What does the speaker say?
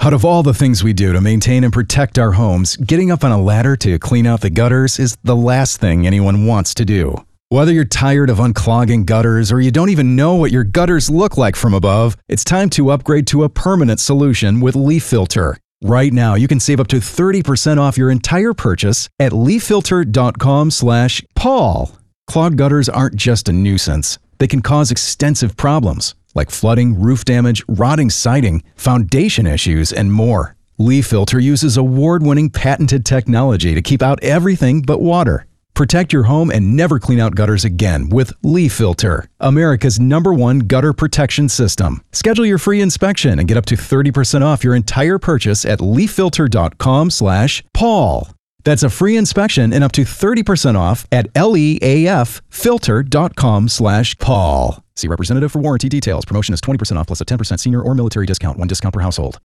Out of all the things we do to maintain and protect our homes, getting up on a ladder to clean out the gutters is the last thing anyone wants to do. Whether you're tired of unclogging gutters or you don't even know what your gutters look like from above, it's time to upgrade to a permanent solution with Leaf Filter. Right now, you can save up to 30% off your entire purchase at leaffilter.com/Paul. Clogged gutters aren't just a nuisance. They can cause extensive problems like flooding, roof damage, rotting siding, foundation issues, and more. Leaf Filter uses award-winning patented technology to keep out everything but water. Protect your home and never clean out gutters again with Leaf Filter, America's #1 gutter protection system. Schedule your free inspection and get up to 30% off your entire purchase at leaffilter.com/Paul. That's a free inspection and up to 30% off at leaffilter.com/Paul. See representative for warranty details. Promotion is 20% off plus a 10% senior or military discount. One discount per household.